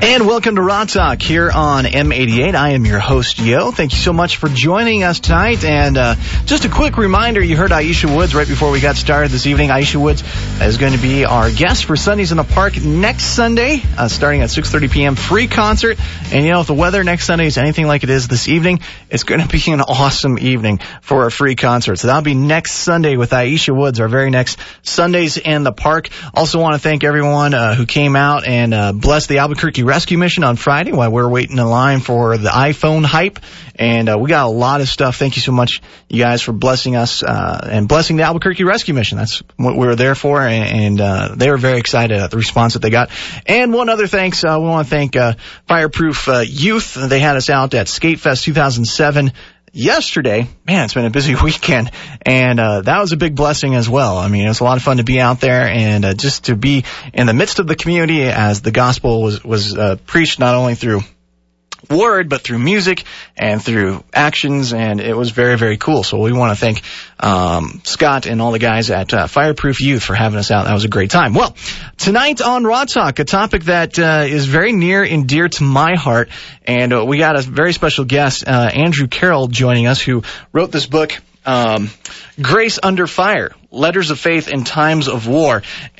And welcome to Raw Talk here on M88. I am your host, Yo. Thank you so much for joining us tonight. And just a quick reminder, you heard Aisha Woods right before we got started this evening. Aisha Woods is going to be our guest for Sundays in the Park next Sunday, starting at 6:30 p.m. Free concert. And, you know, if the weather next Sunday is anything like it is this evening, it's going to be an awesome evening for a free concert. So that'll be next Sunday with Aisha Woods, our very next Sundays in the Park. Also want to thank everyone who came out and blessed the Albuquerque Rescue Mission on Friday while we were waiting in line for the iPhone hype. And we got a lot of stuff. Thank you so much, you guys, for blessing us and blessing the Albuquerque Rescue Mission. That's what we were there for, and they were very excited at the response that they got. And one other thanks, we want to thank Fireproof Youth. They had us out at Skatefest 2007 yesterday. Man, it's been a busy weekend, and that was a big blessing as well. I mean, it was a lot of fun to be out there and just to be in the midst of the community as the gospel was preached not only through word, but through music and through actions, and it was very, very cool. So we want to thank Scott and all the guys at Fireproof Youth for having us out. That was a great time. Well, tonight on Raw Talk, a topic that is very near and dear to my heart, and we got a very special guest, Andrew Carroll, joining us, who wrote this book, Grace Under Fire, Letters of Faith in Times of War.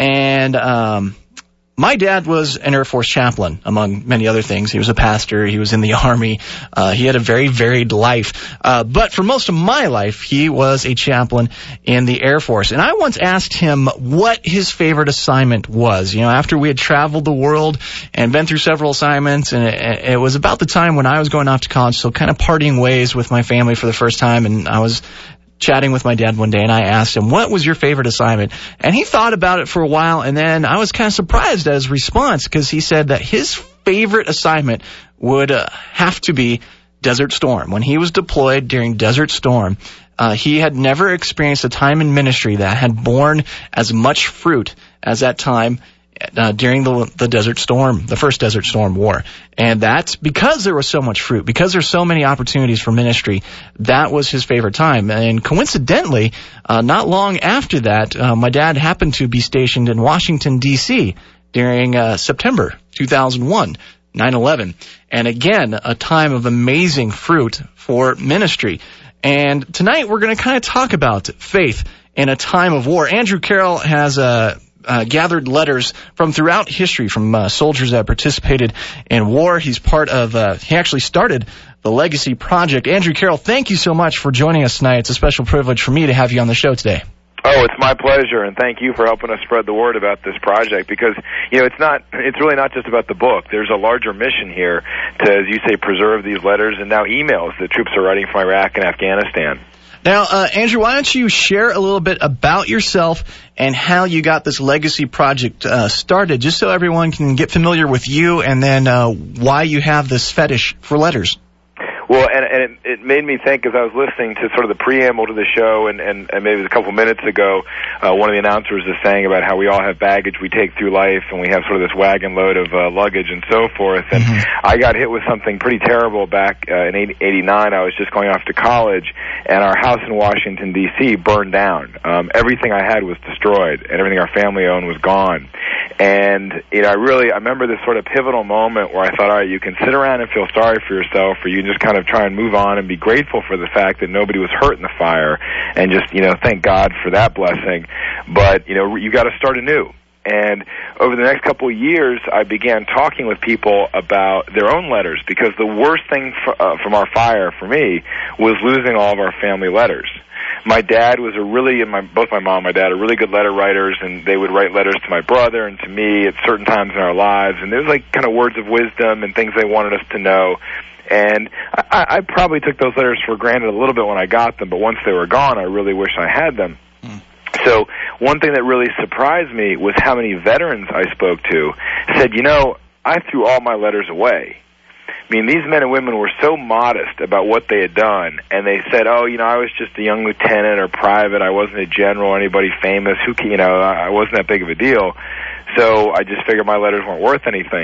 And my dad was an Air Force chaplain, among many other things. He was a pastor. He was in the Army. He had a very varied life. But for most of my life, he was a chaplain in the Air Force. And I once asked him what his favorite assignment was. You know, after we had traveled the world and been through several assignments, and it was about the time when I was going off to college, so kind of parting ways with my family for the first time, and I was chatting with my dad one day, and I asked him, what was your favorite assignment? And he thought about it for a while, and then I was kind of surprised at his response, because he said that his favorite assignment would have to be Desert Storm. When he was deployed during Desert Storm, he had never experienced a time in ministry that had borne as much fruit as that time during the Desert Storm, the first Desert Storm War. And that's because there was so much fruit, because there's so many opportunities for ministry. That was his favorite time. And coincidentally, not long after that, my dad happened to be stationed in Washington, D.C. during September 2001, 9/11. And again, a time of amazing fruit for ministry. And tonight we're going to kind of talk about faith in a time of war. Andrew Carroll has gathered letters from throughout history from soldiers that participated in war. He's part of, he actually started the Legacy Project. Andrew Carroll, thank you so much for joining us tonight. It's a special privilege for me to have you on the show today. Oh, it's my pleasure, and thank you for helping us spread the word about this project, because, you know, it's really not just about the book. There's a larger mission here to, as you say, preserve these letters and now emails that troops are writing from Iraq and Afghanistan. Now, Andrew, why don't you share a little bit about yourself and how you got this Legacy Project started, just so everyone can get familiar with you, and then why you have this fetish for letters. Well, and it made me think, as I was listening to sort of the preamble to the show, and maybe a couple minutes ago, one of the announcers was saying about how we all have baggage we take through life, and we have sort of this wagon load of luggage and so forth. And I got hit with something pretty terrible back in '89. I was just going off to college, and our house in Washington, D.C. burned down. Everything I had was destroyed, and everything our family owned was gone. And, you know, I remember this sort of pivotal moment where I thought, all right, you can sit around and feel sorry for yourself, or you can just kind of try and move on and be grateful for the fact that nobody was hurt in the fire, and just, you know, thank God for that blessing. But, you know, you got to start anew. And over the next couple of years, I began talking with people about their own letters, because the worst thing from our fire for me was losing all of our family letters. My dad was both my mom and my dad are really good letter writers, and they would write letters to my brother and to me at certain times in our lives, and there was like kind of words of wisdom and things they wanted us to know. And I probably took those letters for granted a little bit when I got them, but once they were gone, I really wish I had them. So one thing that really surprised me was how many veterans I spoke to said, you know, I threw all my letters away. I mean, these men and women were so modest about what they had done, and they said, oh, you know, I was just a young lieutenant or private. I wasn't a general or anybody famous. I wasn't that big of a deal. So I just figured my letters weren't worth anything.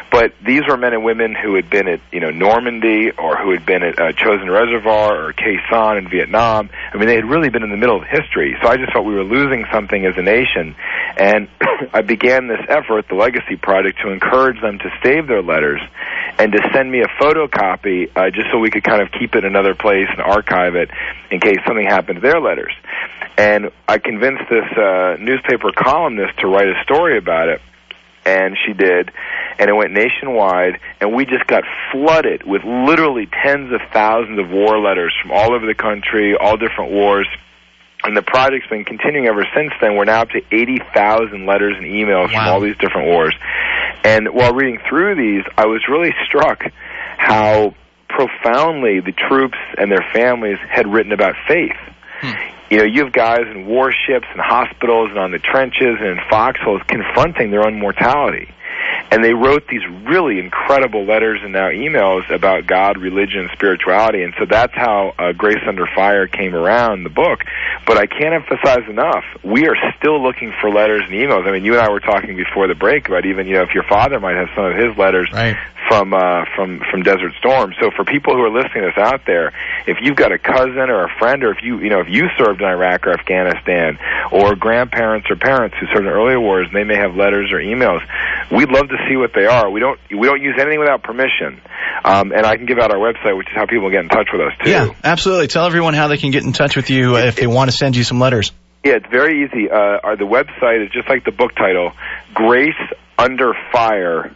But these were men and women who had been at, Normandy, or who had been at Chosin Reservoir or Khe Sanh in Vietnam. I mean, they had really been in the middle of history. So I just felt we were losing something as a nation. And I began this effort, the Legacy Project, to encourage them to save their letters and to send me a photocopy just so we could kind of keep it in another place and archive it in case something happened to their letters. And I convinced this newspaper columnist to write a story about it, and she did, and it went nationwide, and we just got flooded with literally tens of thousands of war letters from all over the country, all different wars. And the project's been continuing ever since then. We're now up to 80,000 letters and emails from all these different wars. And while reading through these, I was really struck how profoundly the troops and their families had written about faith. You have guys in warships and hospitals and on the trenches and in foxholes confronting their own mortality. And they wrote these really incredible letters and now emails about God, religion, and spirituality. And so that's how Grace Under Fire came around, the book. But I can't emphasize enough, we are still looking for letters and emails. I mean, you and I were talking before the break about even, if your father might have some of his letters from Desert Storm. So for people who are listening to this out there, if you've got a cousin or a friend, or if you served in Iraq or Afghanistan, or grandparents or parents who served in earlier wars, and they may have letters or emails, we'd love to see what they are. We don't use anything without permission. And I can give out our website, which is how people get in touch with us too. Yeah, absolutely. Tell everyone how they can get in touch with you if they want to send you some letters. Yeah, it's very easy. The website is just like the book title, GraceUnderFire.us,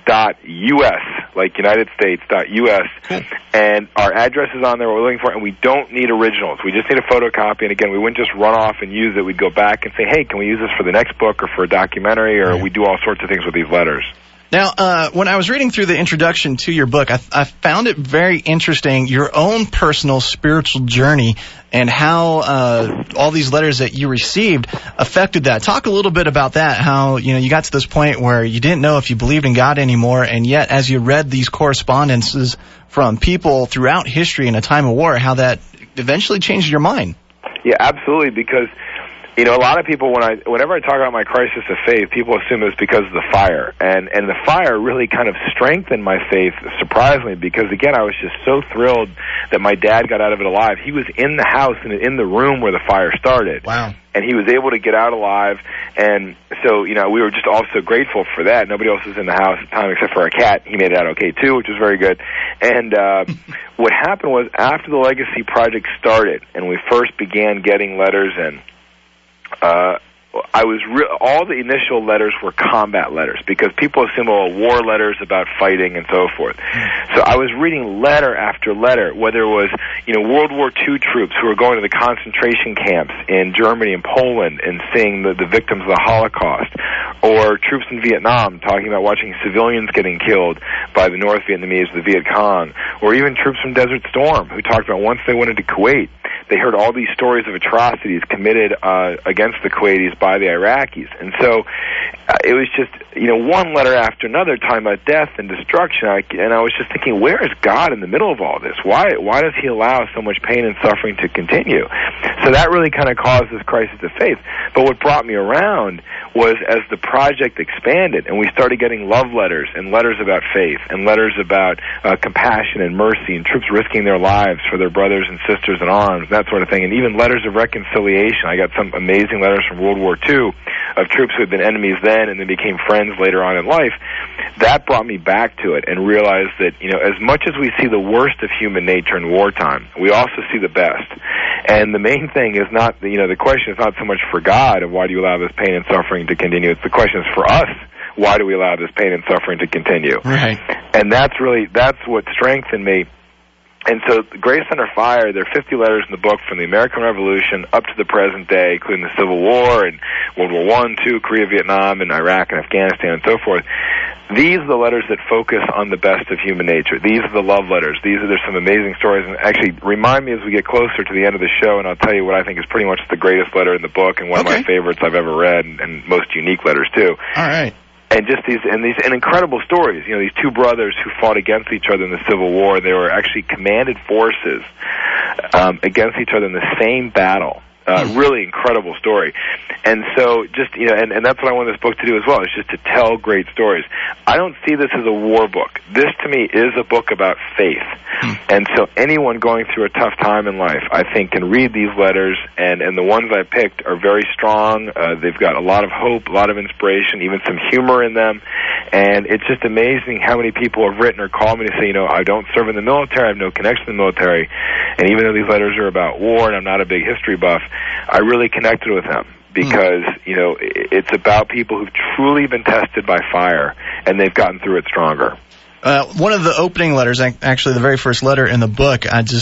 like United States.us, and our address is on there, what we're looking for, and we don't need originals. We just need a photocopy, and again, we wouldn't just run off and use it. We'd go back and say, hey, can we use this for the next book or for a documentary, or we do all sorts of things with these letters. Now, when I was reading through the introduction to your book, I found it very interesting, your own personal spiritual journey and how all these letters that you received affected that. Talk a little bit about that, how you got to this point where you didn't know if you believed in God anymore, and yet as you read these correspondences from people throughout history in a time of war, how that eventually changed your mind. Yeah, absolutely, because a lot of people, whenever I talk about my crisis of faith, people assume it's because of the fire. And the fire really kind of strengthened my faith, surprisingly, because, again, I was just so thrilled that my dad got out of it alive. He was in the house and in the room where the fire started. Wow. And he was able to get out alive. And so, we were just all so grateful for that. Nobody else was in the house at the time except for our cat. He made it out okay, too, which was very good. And what happened was, after the Legacy Project started and we first began getting letters in, all the initial letters were combat letters because people assume war letters about fighting and so forth. So I was reading letter after letter, whether it was World War II troops who were going to the concentration camps in Germany and Poland and seeing the victims of the Holocaust, or troops in Vietnam talking about watching civilians getting killed by the North Vietnamese, the Viet Cong, or even troops from Desert Storm who talked about once they went into Kuwait, they heard all these stories of atrocities committed against the Kuwaitis by the Iraqis. And so it was just, one letter after another talking about death and destruction. And I was just thinking, where is God in the middle of all this? Why does he allow so much pain and suffering to continue? So that really kind of caused this crisis of faith. But what brought me around was as the project expanded and we started getting love letters and letters about faith and letters about compassion and mercy and troops risking their lives for their brothers and sisters in arms, that sort of thing, and even letters of reconciliation. I got some amazing letters from World War II of troops who had been enemies then and then became friends later on in life. That brought me back to it and realized that, as much as we see the worst of human nature in wartime, we also see the best. And the main thing is not, the question is not so much for God of why do you allow this pain and suffering to continue. It's the question is for us, why do we allow this pain and suffering to continue? Right. And that's what strengthened me. And so Grace Under Fire, there are 50 letters in the book from the American Revolution up to the present day, including the Civil War and World War I, II, Korea, Vietnam, and Iraq and Afghanistan and so forth. These are the letters that focus on the best of human nature. These are the love letters. There's some amazing stories. And actually, remind me as we get closer to the end of the show, and I'll tell you what I think is pretty much the greatest letter in the book and one of my favorites I've ever read, and most unique letters, too. All right. And just these incredible stories. These two brothers who fought against each other in the Civil War. They were actually commanded forces against each other in the same battle. Really incredible story. And so just, and that's what I want this book to do as well, is just to tell great stories. I don't see this as a war book. This, to me, is a book about faith. And so anyone going through a tough time in life, I think, can read these letters, and the ones I picked are very strong. They've got a lot of hope, a lot of inspiration, even some humor in them. And it's just amazing how many people have written or called me to say, I don't serve in the military, I have no connection to the military. And even though these letters are about war and I'm not a big history buff, I really connected with them because, it's about people who've truly been tested by fire and they've gotten through it stronger. One of the opening letters, actually the very first letter in the book,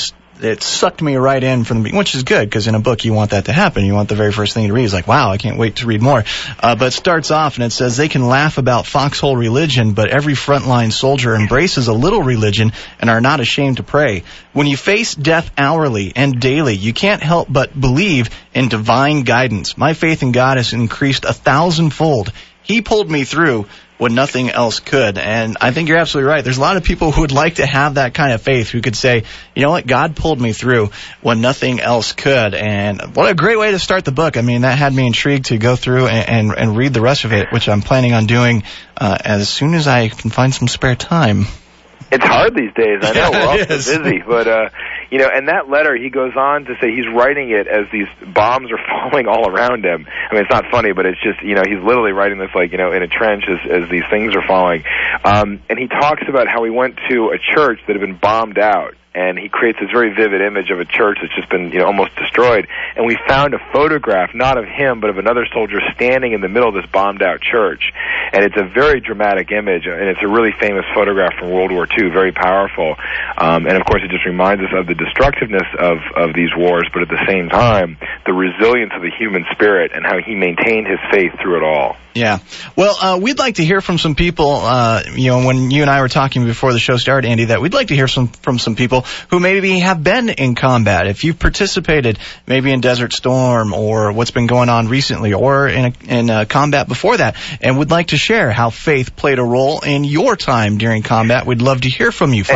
it sucked me right in from the beginning, which is good because in a book you want that to happen. You want the very first thing to read is like, wow, I can't wait to read more. But it starts off and it says, they can laugh about foxhole religion, but every frontline soldier embraces a little religion and are not ashamed to pray. When you face death hourly and daily, you can't help but believe in divine guidance. My faith in God has increased 1,000-fold. He pulled me through when nothing else could. And I think you're absolutely right. There's a lot of people who would like to have that kind of faith, who could say, you know what, God pulled me through when nothing else could. And what a great way to start the book. I mean, that had me intrigued to go through and read the rest of it, which I'm planning on doing as soon as I can find some spare time. It's hard these days. I know, we're all so busy. But, and that letter, he goes on to say he's writing it as these bombs are falling all around him. I mean, it's not funny, but it's just, he's literally writing this in a trench as these things are falling. And he talks about how he went to a church that had been bombed out. And he creates this very vivid image of a church that's just been, almost destroyed. And we found a photograph, not of him, but of another soldier standing in the middle of this bombed-out church. And it's a very dramatic image, and it's a really famous photograph from World War II, very powerful. And, of course, it just reminds us of the destructiveness of these wars, but at the same time, the resilience of the human spirit and how he maintained his faith through it all. Yeah. Well, we'd like to hear from some people, when you and I were talking before the show started, Andy, that we'd like to hear from some people who maybe have been in combat. If you've participated maybe in Desert Storm or what's been going on recently or in combat before that and would like to share how faith played a role in your time during combat, we'd love to hear from you.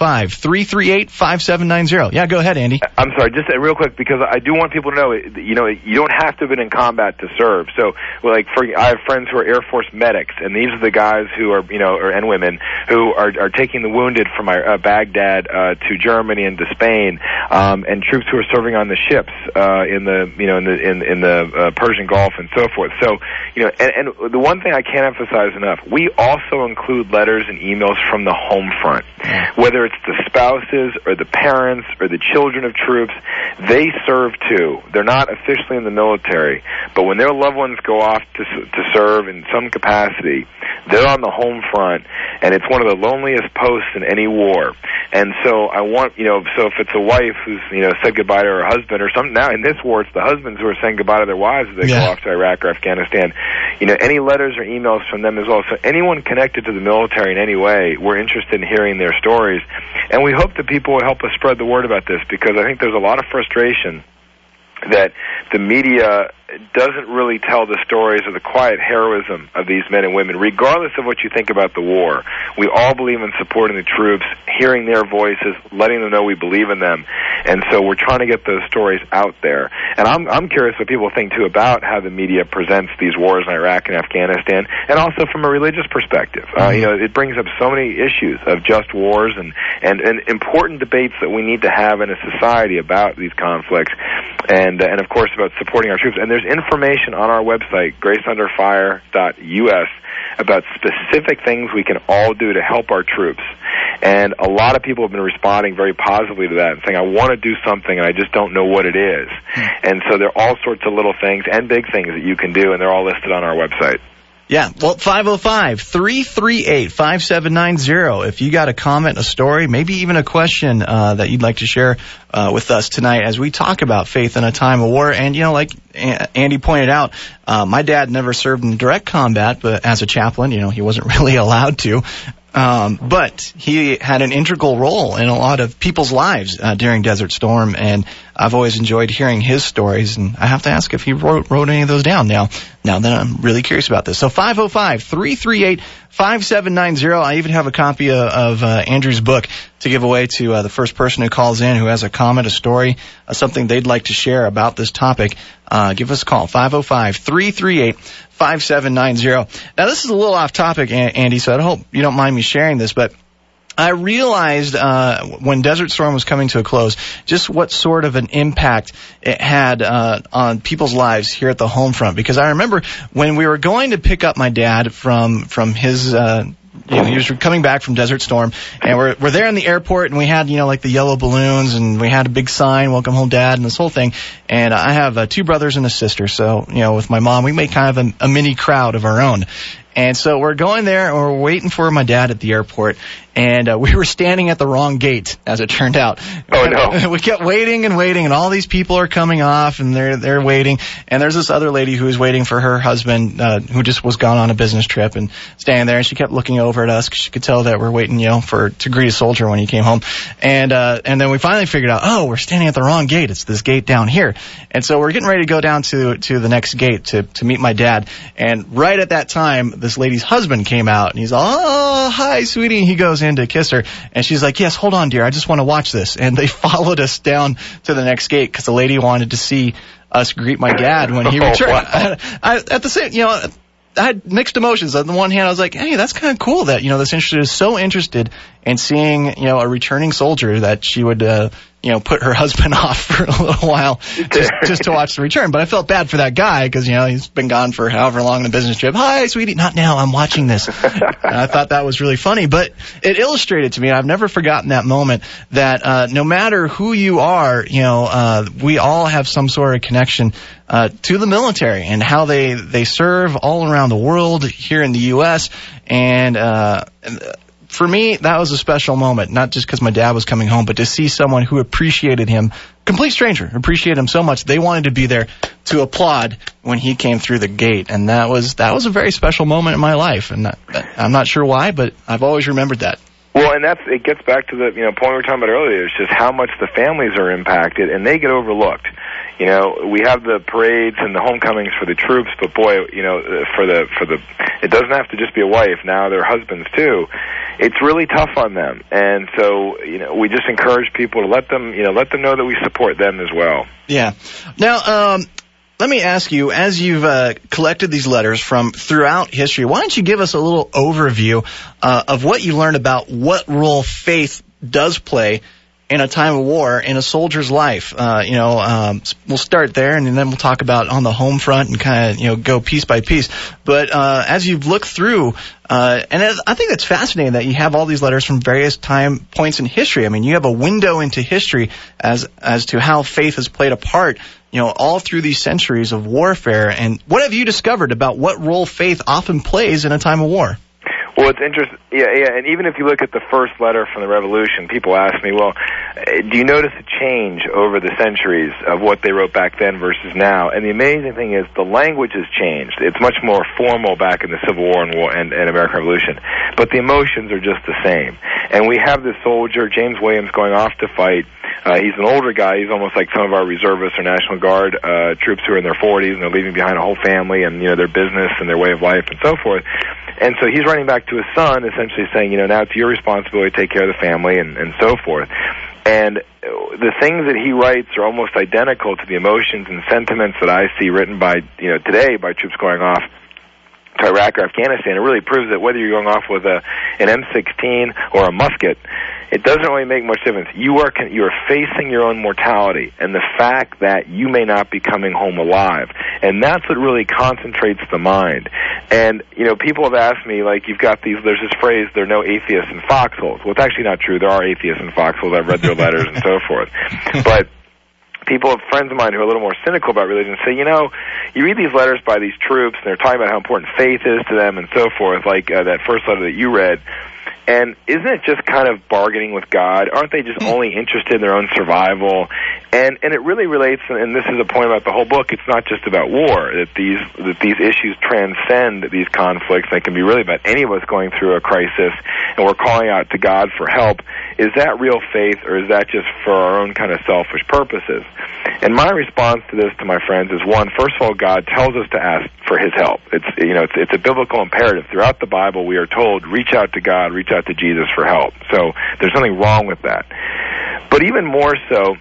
505-338-5790. Yeah, go ahead, Andy. I'm sorry, just real quick, because I do want people to know, you don't have to have been in combat to serve. So, I have friends who are Air Force medics, and these are the guys who are, and women who are taking the wounded from Baghdad to Germany and to Spain, and troops who are serving on the ships in the Persian Gulf and so forth. So, and the one thing I can't emphasize enough, we also include letters and emails from the home front, whether it's the spouses or the parents or the children of troops. They serve too. They're not officially in the military, but when their loved ones go off to serve in some capacity, they're on the home front, and it's one of the loneliest posts in any war. And so I want, so if it's a wife who's, said goodbye to her husband or something, now in this war it's the husbands who are saying goodbye to their wives as they go off to Iraq or Afghanistan, any letters or emails from them as well. So anyone connected to the military in any way, we're interested in hearing their stories. And we hope that people will help us spread the word about this, because I think there's a lot of frustration that the media doesn't really tell the stories of the quiet heroism of these men and women, regardless of what you think about the war. We all believe in supporting the troops, hearing their voices, letting them know we believe in them. And so we're trying to get those stories out there. And I'm curious what people think, too, about how the media presents these wars in Iraq and Afghanistan, and also from a religious perspective. It brings up so many issues of just wars and important debates that we need to have in a society about these conflicts, and of course, about supporting our troops. And there's information on our website, graceunderfire.us, about specific things we can all do to help our troops. And a lot of people have been responding very positively to that and saying, I want to do something and I just don't know what it is. And so there are all sorts of little things and big things that you can do, and they're all listed on our website. Yeah, well, 505-338-5790. If you got a comment, a story, maybe even a question that you'd like to share with us tonight as we talk about faith in a time of war. And, like Andy pointed out, my dad never served in direct combat, but as a chaplain, he wasn't really allowed to. But he had an integral role in a lot of people's lives during Desert Storm, and I've always enjoyed hearing his stories, and I have to ask if he wrote any of those down now that I'm really curious about this. So 505-338-5790. I even have a copy of Andrew's book to give away to the first person who calls in who has a comment, a story, something they'd like to share about this topic. Give us a call, 505-338-5790. Now, this is a little off topic, Andy, so I hope you don't mind me sharing this, but I realized when Desert Storm was coming to a close just what sort of an impact it had on people's lives here at the home front. Because I remember when we were going to pick up my dad from his he was coming back from Desert Storm, and we're there in the airport, and we had, like the yellow balloons, and we had a big sign, "Welcome home, Dad," and this whole thing. And I have 2 brothers and a sister, so, with my mom, we made kind of a mini crowd of our own. And so we're going there, and we're waiting for my dad at the airport, and we were standing at the wrong gate, as it turned out. Oh, no. We kept waiting, and all these people are coming off, and they're waiting. And there's this other lady who was waiting for her husband, who just was gone on a business trip, and standing there, and she kept looking over at us, because she could tell that we're waiting, to greet a soldier when he came home. And then we finally figured out, we're standing at the wrong gate. It's this gate down here. And so we're getting ready to go down to the next gate to meet my dad. And right at that time, this lady's husband came out, and he's all, "Oh, hi, sweetie." And he goes in to kiss her, and she's like, "Yes, hold on, dear. I just want to watch this." And they followed us down to the next gate because the lady wanted to see us greet my dad when he returned. Wow. I at the same, I had mixed emotions. On the one hand, I was like, "Hey, that's kind of cool that, this interested is so interested in seeing, a returning soldier that she would, put her husband off for a little while just to watch the return." But I felt bad for that guy because, he's been gone for however long on a business trip. "Hi, sweetie." "Not now. I'm watching this." And I thought that was really funny. But it illustrated to me, I've never forgotten that moment, that no matter who you are, we all have some sort of connection to the military and how they serve all around the world, here in the U.S. And for me, that was a special moment, not just because my dad was coming home, but to see someone who appreciated him, complete stranger, appreciated him so much, they wanted to be there to applaud when he came through the gate. And that was a very special moment in my life. And I'm not sure why, but I've always remembered that. Well, and it gets back to the point we were talking about earlier. It's just how much the families are impacted, and they get overlooked. We have the parades and the homecomings for the troops, but boy, it doesn't have to just be a wife. Now they're husbands too. It's really tough on them, and so we just encourage people to let them know that we support them as well. Yeah. Now, let me ask you, as you've collected these letters from throughout history, why don't you give us a little overview of what you learned about what role faith does play in a time of war in a soldier's life? We'll start there, and then we'll talk about on the home front and kind of, go piece by piece. But as you've looked through, and I think it's fascinating that you have all these letters from various time points in history. I mean, you have a window into history as to how faith has played a part, all through these centuries of warfare. And what have you discovered about what role faith often plays in a time of war? Well, it's interesting. Yeah, and even if you look at the first letter from the Revolution, people ask me, well, do you notice a change over the centuries of what they wrote back then versus now? And the amazing thing is the language has changed. It's much more formal back in the Civil War and American Revolution, but the emotions are just the same. And we have this soldier, James Williams, going off to fight. He's an older guy. He's almost like some of our reservists or National Guard troops who are in their 40s, and they're leaving behind a whole family and, their business and their way of life and so forth. And so he's writing back to his son, essentially saying, now it's your responsibility to take care of the family and so forth. And the things that he writes are almost identical to the emotions and sentiments that I see written by, today by troops going off to Iraq or Afghanistan. It really proves that whether you're going off with an M16 or a musket, it doesn't really make much difference. You are facing your own mortality and the fact that you may not be coming home alive. And that's what really concentrates the mind. And, people have asked me, like, there's this phrase, there are no atheists in foxholes. Well, it's actually not true. There are atheists in foxholes. I've read their letters and so forth. But friends of mine who are a little more cynical about religion say, you read these letters by these troops, and they're talking about how important faith is to them and so forth, like that first letter that you read. And isn't it just kind of bargaining with God? Aren't they just only interested in their own survival? And it really relates, and this is a point about the whole book, it's not just about war, that these issues transcend these conflicts. They can be really about any of us going through a crisis, and we're calling out to God for help. Is that real faith, or is that just for our own kind of selfish purposes? And my response to this, to my friends, is one, first of all, God tells us to ask for His help. It's a biblical imperative. Throughout the Bible, we are told, reach out to God, reach out to Jesus for help. So there's nothing wrong with that. But even more so,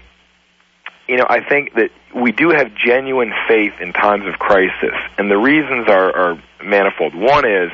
I think that we do have genuine faith in times of crisis, and the reasons are manifold. One is,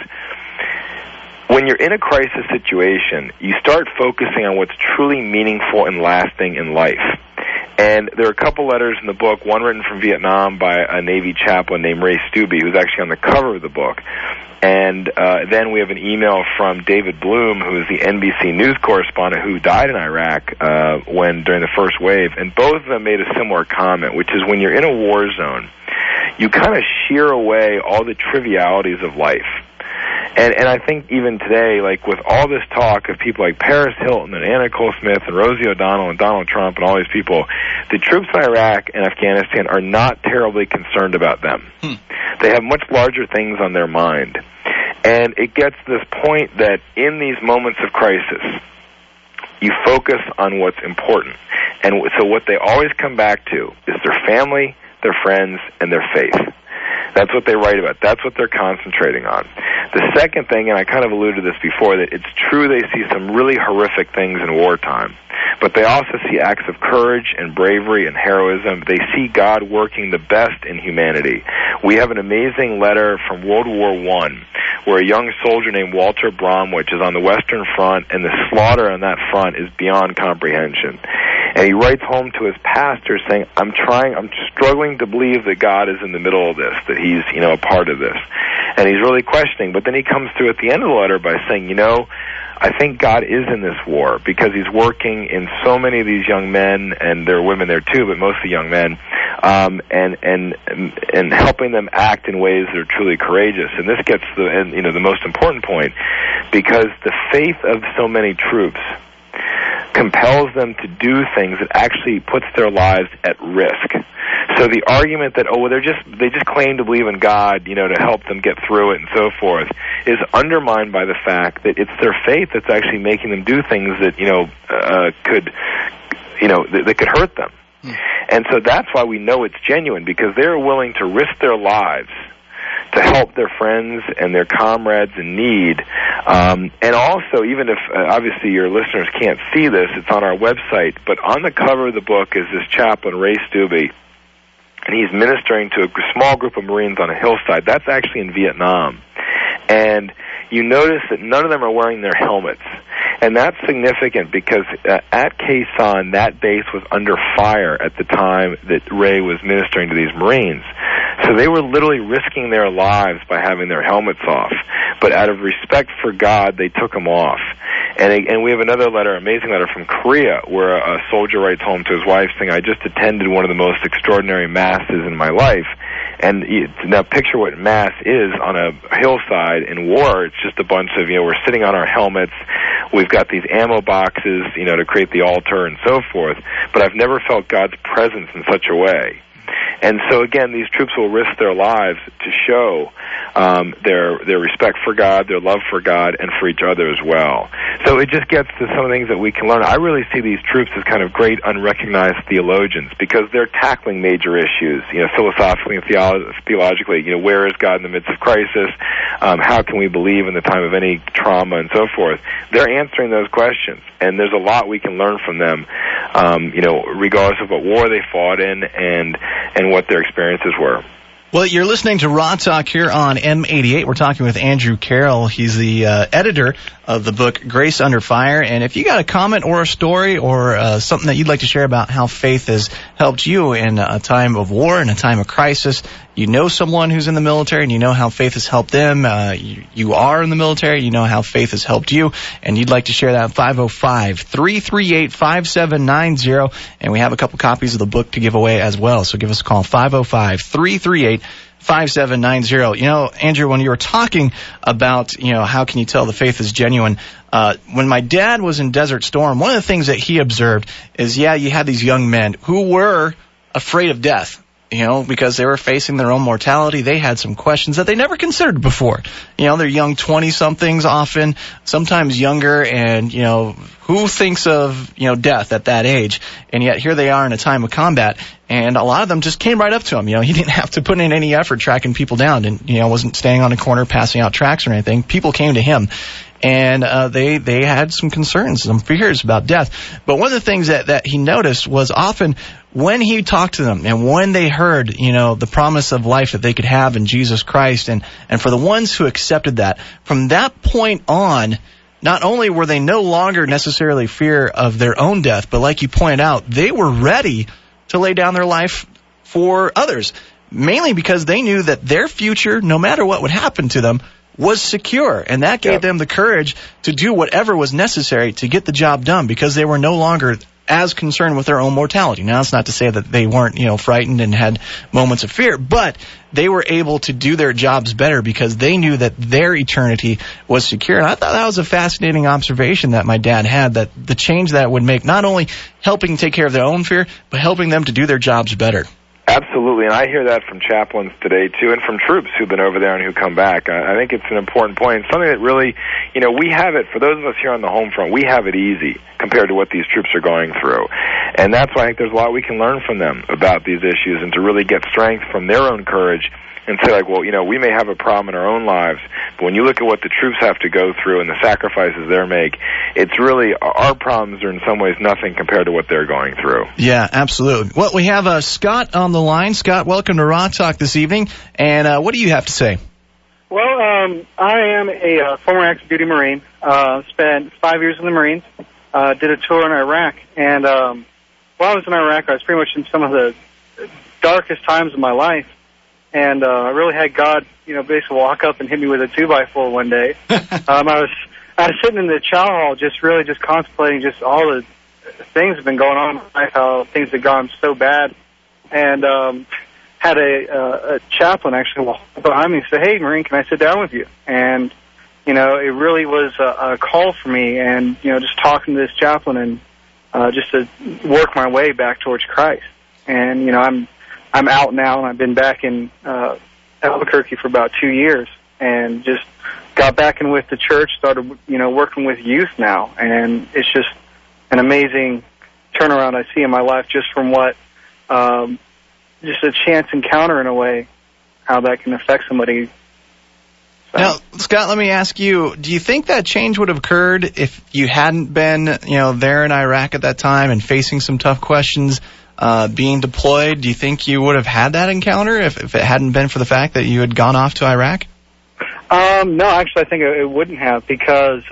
when you're in a crisis situation, you start focusing on what's truly meaningful and lasting in life. And there are a couple letters in the book, one written from Vietnam by a Navy chaplain named Ray Stubbe, who's actually on the cover of the book. And then we have an email from David Bloom, who is the NBC News correspondent who died in Iraq during the first wave. And both of them made a similar comment, which is when you're in a war zone, you kind of shear away all the trivialities of life. And I think even today, like with all this talk of people like Paris Hilton and Anna Nicole Smith and Rosie O'Donnell and Donald Trump and all these people, the troops in Iraq and Afghanistan are not terribly concerned about them. They have much larger things on their mind. And it gets to this point that in these moments of crisis, you focus on what's important. And so what they always come back to is their family, their friends, and their faith. That's what they write about. That's what they're concentrating on. The second thing, and I kind of alluded to this before, that it's true they see some really horrific things in wartime, but they also see acts of courage and bravery and heroism. They see God working the best in humanity. We have an amazing letter from World War I where a young soldier named Walter Bromwich is on the Western Front, and the slaughter on that front is beyond comprehension. And he writes home to his pastor saying, I'm struggling to believe that God is in the middle of this, that He's, a part of this. And he's really questioning. But then he comes through at the end of the letter by saying, I think God is in this war because He's working in so many of these young men, and there are women there too, but mostly young men, and helping them act in ways that are truly courageous. And this gets the most important point, because the faith of so many troops compels them to do things that actually puts their lives at risk. So the argument that, they just claim to believe in God, to help them get through it and so forth, is undermined by the fact that it's their faith that's actually making them do things that, that could hurt them. And so that's why we know it's genuine, because they're willing to risk their lives to help their friends and their comrades in need. And also, even if obviously your listeners can't see this, it's on our website, but on the cover of the book is this chaplain, Ray Stubbe, and he's ministering to a small group of Marines on a hillside. That's actually in Vietnam. And you notice that none of them are wearing their helmets. And that's significant because at Khe Sanh, that base was under fire at the time that Ray was ministering to these Marines. So they were literally risking their lives by having their helmets off. But out of respect for God, they took them off. And we have another letter, amazing letter from Korea, where a soldier writes home to his wife saying, I just attended one of the most extraordinary masses in my life. And now picture what mass is on a hillside in war. It's just a bunch of, we're sitting on our helmets. We've got these ammo boxes, to create the altar and so forth. But I've never felt God's presence in such a way. And so, again, these troops will risk their lives to show their respect for God, their love for God, and for each other as well. So it just gets to some of the things that we can learn. I really see these troops as kind of great unrecognized theologians, because they're tackling major issues, philosophically and theologically. Where is God in the midst of crisis? How can we believe in the time of any trauma and so forth? They're answering those questions, and there's a lot we can learn from them, regardless of what war they fought in and what their experiences were. Well, you're listening to Raw Talk here on M88. We're talking with Andrew Carroll. He's the editor of the book Grace Under Fire. And if you got a comment or a story or something that you'd like to share about how faith has helped you in a time of war and a time of crisis, you know someone who's in the military and you know how faith has helped them, you are in the military, you know how faith has helped you, and you'd like to share that, 505-338-5790, and we have a couple copies of the book to give away as well. So give us a call, 505-338-5790. 5790. Andrew, when you were talking about, how can you tell the faith is genuine, when my dad was in Desert Storm, one of the things that he observed is, you had these young men who were afraid of death. Because they were facing their own mortality. They had some questions that they never considered before. They're young 20-somethings often, sometimes younger, and, who thinks of, death at that age? And yet here they are in a time of combat, and a lot of them just came right up to him. He didn't have to put in any effort tracking people down, and, wasn't standing on a corner passing out tracts or anything. People came to him. And they had some concerns, some fears about death. But one of the things that he noticed was often when he talked to them and when they heard, the promise of life that they could have in Jesus Christ, and for the ones who accepted that, from that point on, not only were they no longer necessarily fear of their own death, but like you pointed out, they were ready to lay down their life for others, mainly because they knew that their future, no matter what would happen to them, was secure, and that gave them the courage to do whatever was necessary to get the job done, because they were no longer as concerned with their own mortality. Now, that's not to say that they weren't, frightened and had moments of fear, but they were able to do their jobs better because they knew that their eternity was secure. And I thought that was a fascinating observation that my dad had, that the change that would make, not only helping take care of their own fear, but helping them to do their jobs better. Absolutely, and I hear that from chaplains today, too, and from troops who've been over there and who come back. I think it's an important point. It's something that really, we have it, for those of us here on the home front, we have it easy compared to what these troops are going through. And that's why I think there's a lot we can learn from them about these issues, and to really get strength from their own courage and say, we may have a problem in our own lives, but when you look at what the troops have to go through and the sacrifices they make, it's really, our problems are in some ways nothing compared to what they're going through. Yeah, absolutely. Well, we have Scott on the line. Scott, welcome to Raw Talk this evening, and what do you have to say? Well, I am a former active duty Marine, spent 5 years in the Marines, did a tour in Iraq, and while I was in Iraq, I was pretty much in some of the darkest times of my life. And I really had God, basically walk up and hit me with a 2x4 one day. I was sitting in the chow hall, just contemplating just all the things that have been going on in my life, how things have gone so bad, and had a chaplain actually walk behind me and say, "Hey, Marine, can I sit down with you?" And it really was a call for me, and just talking to this chaplain and just to work my way back towards Christ. And I'm out now, and I've been back in Albuquerque for about 2 years, and just got back in with the church, started, working with youth now, and it's just an amazing turnaround I see in my life just from what, just a chance encounter in a way, how that can affect somebody. So. Now, Scott, let me ask you, do you think that change would have occurred if you hadn't been, there in Iraq at that time and facing some tough questions? Being deployed, do you think you would have had that encounter if it hadn't been for the fact that you had gone off to Iraq? No, actually, I think it wouldn't have, because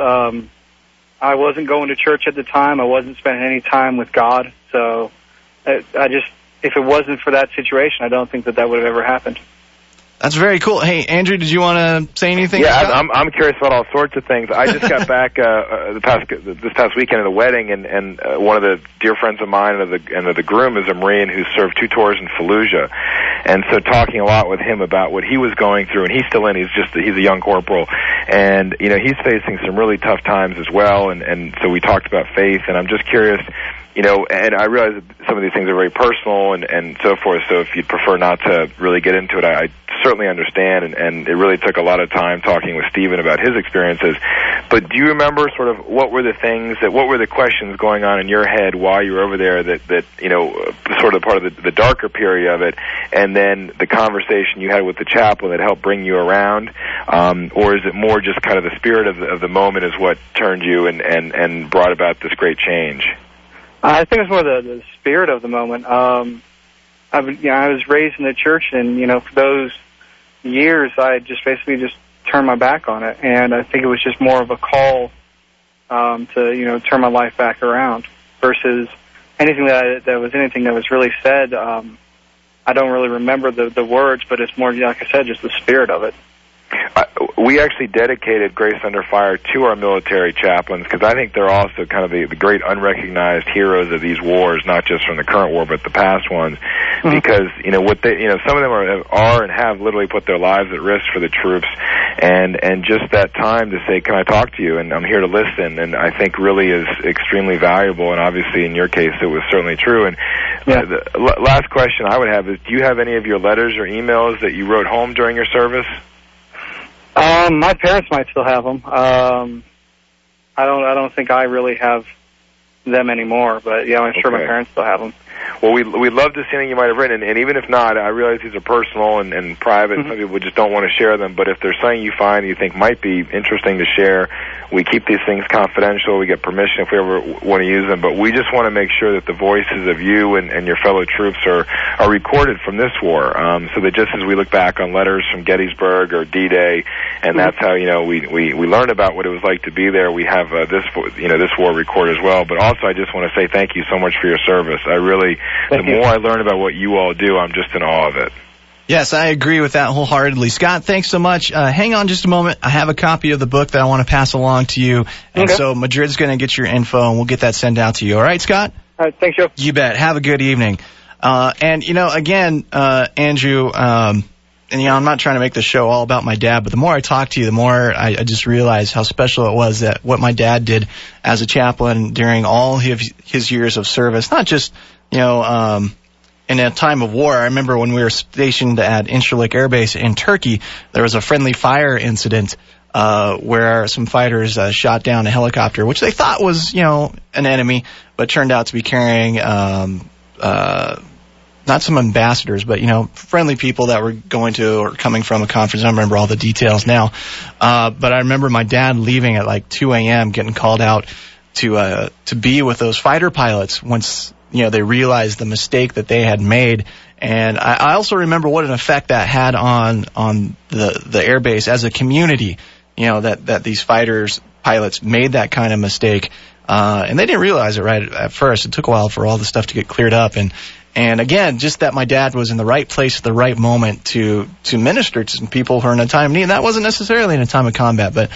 I wasn't going to church at the time. I wasn't spending any time with God. So if it wasn't for that situation, I don't think that would have ever happened. That's very cool. Hey, Andrew, did you want to say anything? Yeah, I'm curious about all sorts of things. I just got back this past weekend at a wedding, and one of the dear friends of mine and the groom is a Marine who served 2 tours in Fallujah, and so talking a lot with him about what he was going through, and he's still in. He's a young corporal, and he's facing some really tough times as well, and so we talked about faith, and I'm just curious. And I realize that some of these things are very personal and so forth, so if you'd prefer not to really get into it, I certainly understand, and it really took a lot of time talking with Stephen about his experiences. But do you remember sort of what were the questions going on in your head while you were over there that sort of part of the darker period of it, and then the conversation you had with the chaplain that helped bring you around? Or is it more just kind of the spirit of the moment is what turned you and brought about this great change? I think it's more the spirit of the moment. I was raised in the church, and for those years, I just basically turned my back on it, and I think it was just more of a call to turn my life back around versus anything that was really said. I don't really remember the words, but it's more, like I said, just the spirit of it. We actually dedicated Grace Under Fire to our military chaplains because I think they're also kind of the great unrecognized heroes of these wars, not just from the current war but the past ones. Mm-hmm. Because what they some of them are and have literally put their lives at risk for the troops, and just that time to say, "Can I talk to you?" and I'm here to listen, and I think really is extremely valuable. And obviously, in your case, it was certainly true. And the last question I would have is, do you have any of your letters or emails that you wrote home during your service? My parents might still have them. I don't think I really have them anymore, but yeah, I'm sure my parents still have them. Well, we'd love to see anything you might have written, and even if not, I realize these are personal and private. Mm-hmm. Some people just don't want to share them, but if there's something you find you think might be interesting to share, we keep these things confidential. We get permission if we ever want to use them, but we just want to make sure that the voices of you and your fellow troops are recorded from this war, so that just as we look back on letters from Gettysburg or D-Day, and that's how we learn about what it was like to be there, we have this war recorded as well. But also, I just want to say thank you so much for your service. I really, the more I learn about what you all do, I'm just in awe of it. Yes, I agree with that wholeheartedly. Scott, thanks so much. Hang on just a moment. I have a copy of the book that I want to pass along to you. And so Madrid's going to get your info, and we'll get that sent out to you. All right, Scott? All right, thanks, Joe. You bet. Have a good evening. And, again, Andrew, I'm not trying to make the show all about my dad, but the more I talk to you, the more I just realize how special it was that what my dad did as a chaplain during all his years of service, not just, in a time of war. I remember when we were stationed at Incirlik Air Base in Turkey, there was a friendly fire incident where some fighters shot down a helicopter, which they thought was, an enemy, but turned out to be carrying not some ambassadors, but, friendly people that were going to or coming from a conference. I don't remember all the details now. But I remember my dad leaving at like 2 a.m., getting called out to be with those fighter pilots once, they realized the mistake that they had made. And I also remember what an effect that had on the air base as a community, that these pilots made that kind of mistake. And they didn't realize it right at first. It took a while for all the stuff to get cleared up. And again, just that my dad was in the right place at the right moment to minister to some people who are in a time of need. And that wasn't necessarily in a time of combat, but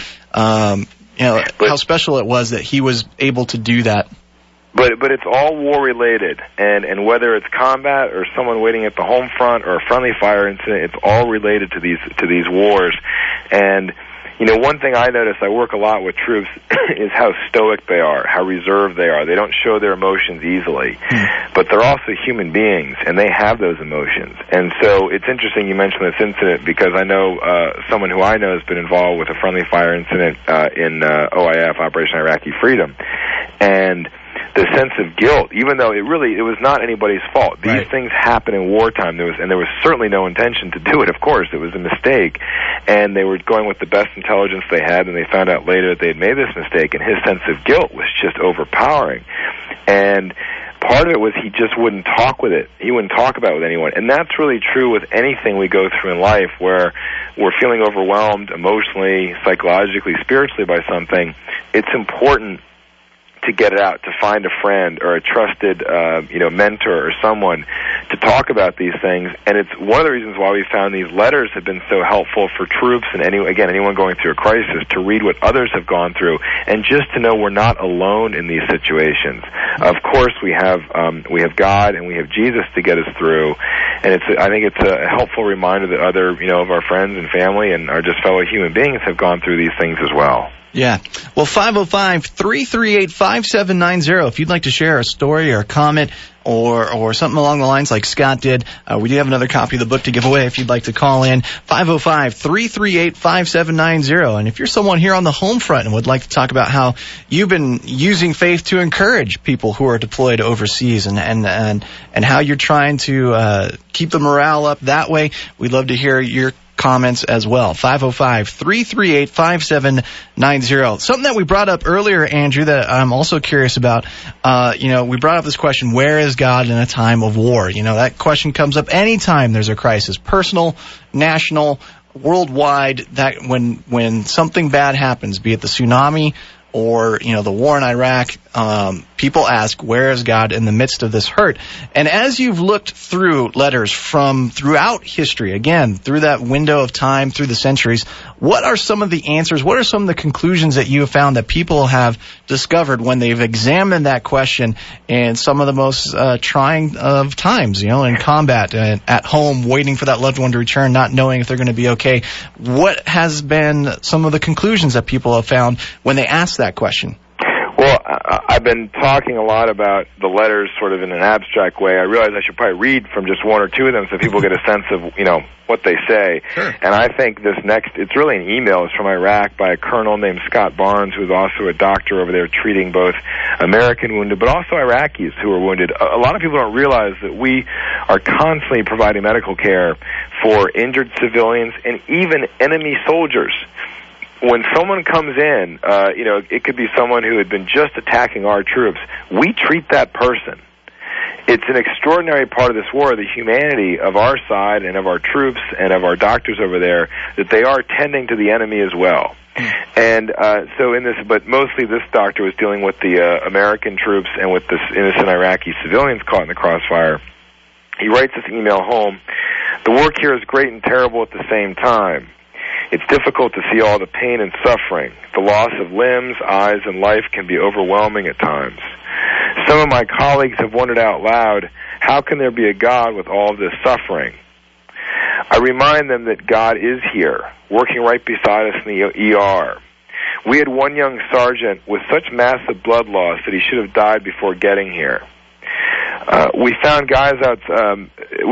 how special it was that he was able to do that. But it's all war related, and whether it's combat or someone waiting at the home front or a friendly fire incident, it's all related to these wars. And one thing I notice, I work a lot with troops, is how stoic they are, how reserved they are. They don't show their emotions easily, but they're also human beings, and they have those emotions. And so it's interesting you mentioned this incident, because I know someone who I know has been involved with a friendly fire incident in OIF, Operation Iraqi Freedom, and the sense of guilt, even though it was not anybody's fault. These things happen in wartime. There was certainly no intention to do it, of course. It was a mistake. And they were going with the best intelligence they had, and they found out later that they had made this mistake, and his sense of guilt was just overpowering. And part of it was he just wouldn't talk with it. He wouldn't talk about it with anyone. And that's really true with anything we go through in life, where we're feeling overwhelmed emotionally, psychologically, spiritually by something. It's important to get it out, to find a friend or a trusted, mentor or someone to talk about these things. And it's one of the reasons why we found these letters have been so helpful for troops and anyone going through a crisis, to read what others have gone through and just to know we're not alone in these situations. Of course, we have God and we have Jesus to get us through. And I think it's a helpful reminder that other, of our friends and family and our just fellow human beings have gone through these things as well. Yeah. Well, 505-338-5790. If you'd like to share a story or a comment or something along the lines like Scott did, we do have another copy of the book to give away if you'd like to call in. 505-338-5790. And if you're someone here on the home front and would like to talk about how you've been using faith to encourage people who are deployed overseas and how you're trying to keep the morale up that way, we'd love to hear your comments as well. 505-338-5790. Something that we brought up earlier, Andrew, that I'm also curious about, we brought up this question, where is God in a time of war? That question comes up anytime there's a crisis, personal, national, worldwide, that when something bad happens, be it the tsunami or, the war in Iraq, people ask, where is God in the midst of this hurt? And as you've looked through letters from throughout history, again, through that window of time, through the centuries, what are some of the answers? What are some of the conclusions that you have found that people have discovered when they've examined that question in some of the most trying of times, in combat, at home, waiting for that loved one to return, not knowing if they're going to be okay? What has been some of the conclusions that people have found when they ask that question? Well, I've been talking a lot about the letters sort of in an abstract way. I realize I should probably read from just one or two of them so people get a sense of, what they say. Sure. And I think it's really an email. It's from Iraq by a colonel named Scott Barnes, who's also a doctor over there treating both American wounded, but also Iraqis who are wounded. A lot of people don't realize that we are constantly providing medical care for injured civilians and even enemy soldiers. When someone comes in, it could be someone who had been just attacking our troops. We treat that person. It's an extraordinary part of this war, the humanity of our side and of our troops and of our doctors over there, that they are tending to the enemy as well. And but mostly this doctor was dealing with the American troops and with this innocent Iraqi civilians caught in the crossfire. He writes this email home: "The work here is great and terrible at the same time. It's difficult to see all the pain and suffering. The loss of limbs, eyes, and life can be overwhelming at times. Some of my colleagues have wondered out loud, how can there be a God with all of this suffering? I remind them that God is here, working right beside us in the ER. We had one young sergeant with such massive blood loss that he should have died before getting here. We found guys outside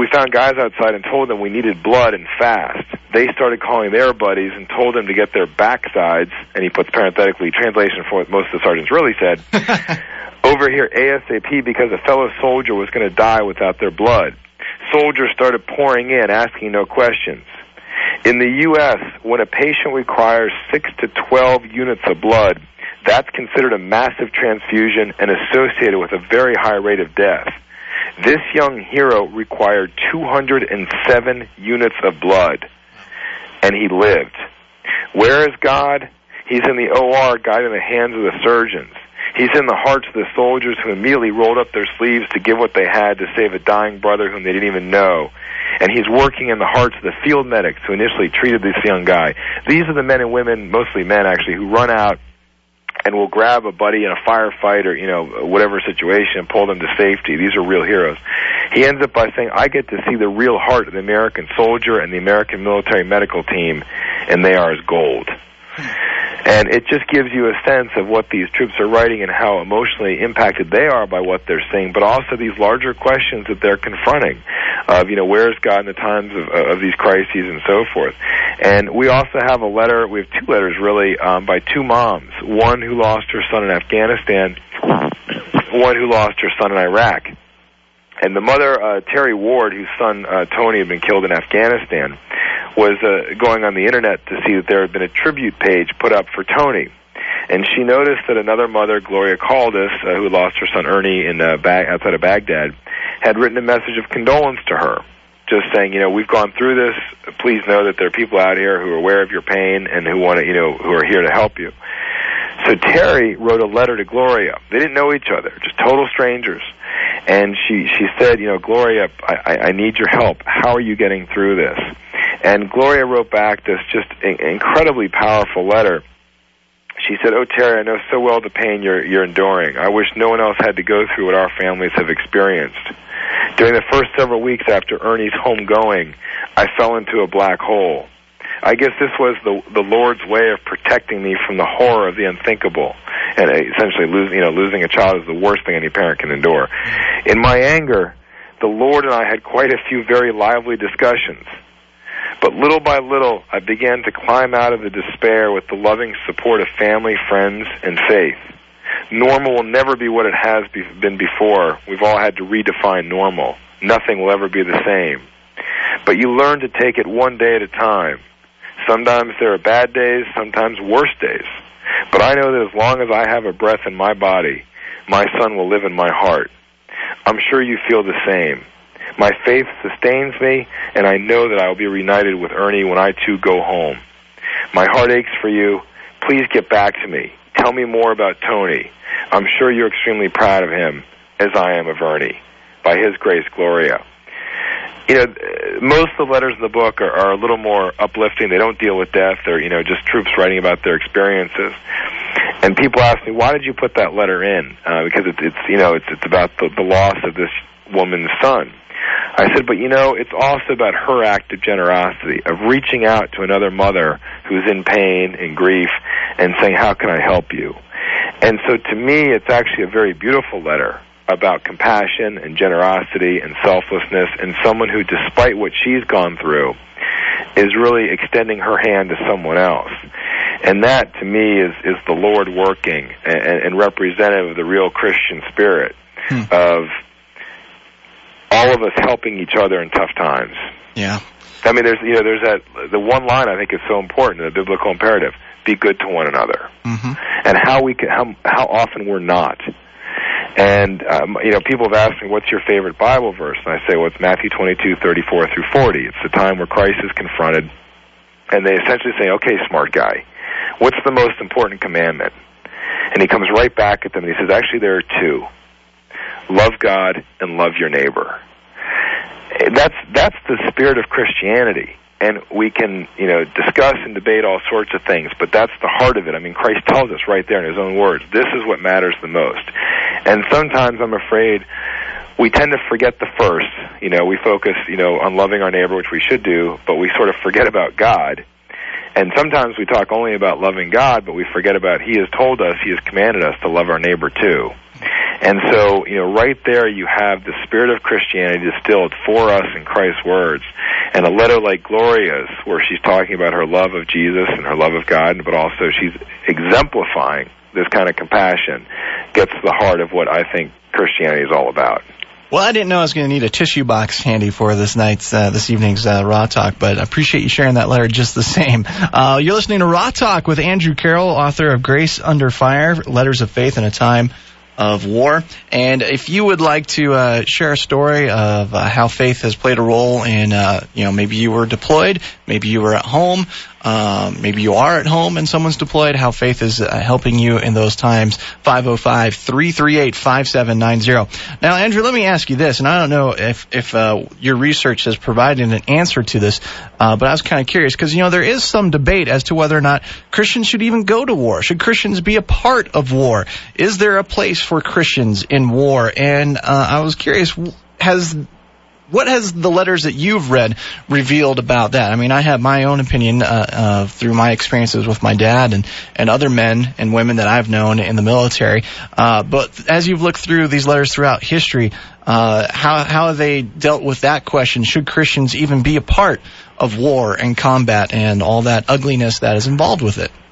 and told them we needed blood and fast. They started calling their buddies and told them to get their backsides," and he puts parenthetically translation for what most of the sergeants really said, "over here ASAP because a fellow soldier was going to die without their blood. Soldiers started pouring in, asking no questions. In the U.S., when a patient requires 6 to 12 units of blood, that's considered a massive transfusion and associated with a very high rate of death. This young hero required 207 units of blood, and he lived. Where is God? He's in the OR guiding the hands of the surgeons. He's in the hearts of the soldiers who immediately rolled up their sleeves to give what they had to save a dying brother whom they didn't even know. And he's working in the hearts of the field medics who initially treated this young guy. These are the men and women, mostly men actually, who run out and will grab a buddy in a firefight or, whatever situation and pull them to safety. These are real heroes." He ends up by saying, "I get to see the real heart of the American soldier and the American military medical team, and they are as gold." And it just gives you a sense of what these troops are writing and how emotionally impacted they are by what they're seeing, but also these larger questions that they're confronting of, where is God in the times of these crises and so forth. And we also have a letter, we have two letters really, by two moms, one who lost her son in Afghanistan, one who lost her son in Iraq. And the mother, Terry Ward, whose son Tony had been killed in Afghanistan, was going on the internet to see that there had been a tribute page put up for Tony. And she noticed that another mother, Gloria Caldas, who lost her son Ernie in outside of Baghdad, had written a message of condolence to her, just saying, we've gone through this. Please know that there are people out here who are aware of your pain and who want to, who are here to help you. So Terry wrote a letter to Gloria. They didn't know each other, just total strangers. And she said, Gloria, I need your help. How are you getting through this? And Gloria wrote back this just incredibly powerful letter. She said, "Oh, Terry, I know so well the pain you're enduring. I wish no one else had to go through what our families have experienced. During the first several weeks after Ernie's homegoing, I fell into a black hole. I guess this was the Lord's way of protecting me from the horror of the unthinkable. And essentially, losing a child is the worst thing any parent can endure. In my anger, the Lord and I had quite a few very lively discussions. But little by little, I began to climb out of the despair with the loving support of family, friends, and faith. Normal will never be what it has been before. We've all had to redefine normal. Nothing will ever be the same. But you learn to take it one day at a time. Sometimes there are bad days, sometimes worse days. But I know that as long as I have a breath in my body, my son will live in my heart. I'm sure you feel the same. My faith sustains me, and I know that I will be reunited with Ernie when I too go home. My heart aches for you. Please get back to me. tell me more about Tony. I'm sure you're extremely proud of him, as I am of Ernie. By his grace, Gloria. You know, most of the letters in the book are a little more uplifting. They don't deal with death. They're, just troops writing about their experiences. And people ask me, why did you put that letter in? Because it's about the loss of this woman's son. I said, but it's also about her act of generosity, of reaching out to another mother who's in pain and grief and saying, how can I help you? And so to me, it's actually a very beautiful letter about compassion and generosity and selflessness, and someone who, despite what she's gone through, is really extending her hand to someone else. And that, to me, is the Lord working and representative of the real Christian spirit of all of us helping each other in tough times. Yeah. I mean, there's the one line I think is so important in the biblical imperative: be good to one another. Mm-hmm. And how often we're not. And people have asked me, what's your favorite Bible verse? And I say, well, it's Matthew 22:34 through 40. It's the time where Christ is confronted, and they essentially say, okay, smart guy, what's the most important commandment? And he comes right back at them and he says, actually, there are two: love God and love your neighbor. That's the spirit of Christianity. And we can, discuss and debate all sorts of things, but that's the heart of it. I mean, Christ tells us right there in his own words, this is what matters the most. And sometimes I'm afraid we tend to forget the first. We focus, on loving our neighbor, which we should do, but we sort of forget about God. And sometimes we talk only about loving God, but we forget about he has told us, he has commanded us to love our neighbor too. And so, right there you have the spirit of Christianity distilled for us in Christ's words. And a letter like Gloria's, where she's talking about her love of Jesus and her love of God, but also she's exemplifying this kind of compassion, gets to the heart of what I think Christianity is all about. Well, I didn't know I was going to need a tissue box handy for this evening's Raw Talk, but I appreciate you sharing that letter just the same. You're listening to Raw Talk with Andrew Carroll, author of Grace Under Fire, Letters of Faith in a Time of War. And if you would like to share a story of how faith has played a role in, maybe you were deployed, maybe you were at home, maybe you are at home and someone's deployed, how faith is helping you in those times, 505-338-5790. Now, Andrew, let me ask you this, and I don't know if your research has provided an answer to this, but I was kind of curious, because, there is some debate as to whether or not Christians should even go to war. Should Christians be a part of war? Is there a place for Christians in war? And I was curious, what has the letters that you've read revealed about that? I mean, I have my own opinion through my experiences with my dad and other men and women that I've known in the military. But as you've looked through these letters throughout history, how have they dealt with that question? Should Christians even be a part of war and combat and all that ugliness that is involved with it?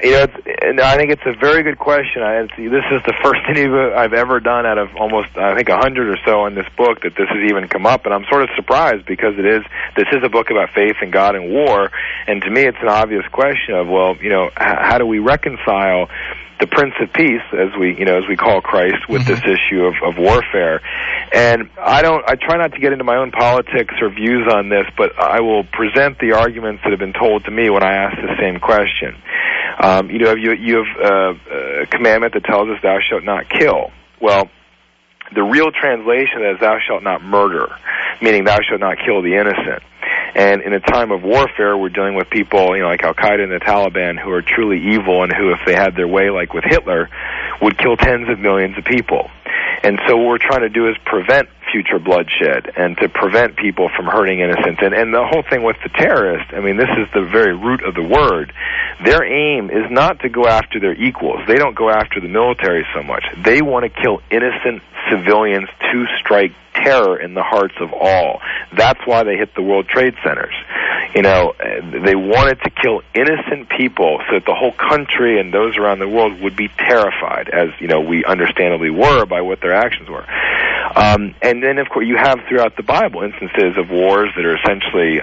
I think it's a very good question. This is the first interview I've ever done out of almost, 100 or so in this book that this has even come up, and I'm sort of surprised because this is a book about faith and God and war, and to me it's an obvious question of, how do we reconcile the Prince of Peace, as we call Christ, with this issue of warfare? And I try not to get into my own politics or views on this, but I will present the arguments that have been told to me when I ask the same question. You have a commandment that tells us thou shalt not kill. Well, the real translation is thou shalt not murder, meaning thou shalt not kill the innocent. And in a time of warfare, we're dealing with people, like Al-Qaeda and the Taliban, who are truly evil and who, if they had their way, like with Hitler, would kill tens of millions of people. And so what we're trying to do is prevent future bloodshed and to prevent people from hurting innocents. And the whole thing with the terrorists, this is the very root of the word. Their aim is not to go after their equals. They don't go after the military so much. They want to kill innocent civilians to strike terror in the hearts of all. That's why they hit the World Trade Centers. They wanted to kill innocent people so that the whole country and those around the world would be terrified, as, we understandably were by what their actions were. And then, of course, you have throughout the Bible instances of wars that are essentially,